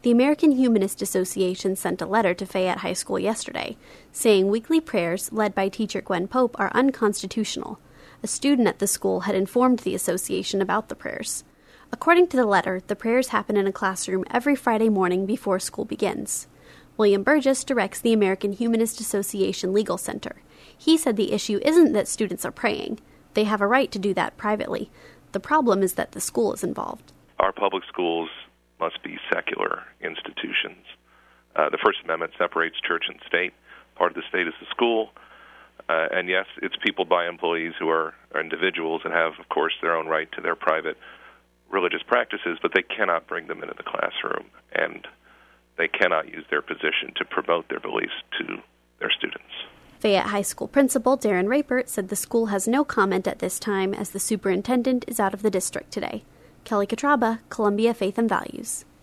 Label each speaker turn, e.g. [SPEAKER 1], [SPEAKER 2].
[SPEAKER 1] The American Humanist Association sent a letter to Fayette High School yesterday, saying weekly prayers led by teacher Gwen Pope are unconstitutional. A student at the school had informed the association about the prayers. According to the letter, the prayers happen in a classroom every Friday morning before school begins. William Burgess directs the American Humanist Association Legal Center. He said the issue isn't that students are praying. They have a right to do that privately. The problem is that the school is involved.
[SPEAKER 2] Our public schools must be secular institutions. The First Amendment separates church and state. Part of the state is the school. And yes, it's peopled by employees who are individuals and have, of course, their own right to their private religious practices, but they cannot bring them into the classroom, and they cannot use their position to promote their beliefs to their students.
[SPEAKER 1] Fayette High School Principal Darren Rapert said the school has no comment at this time as the superintendent is out of the district today. Kelly Katraba, Columbia Faith and Values.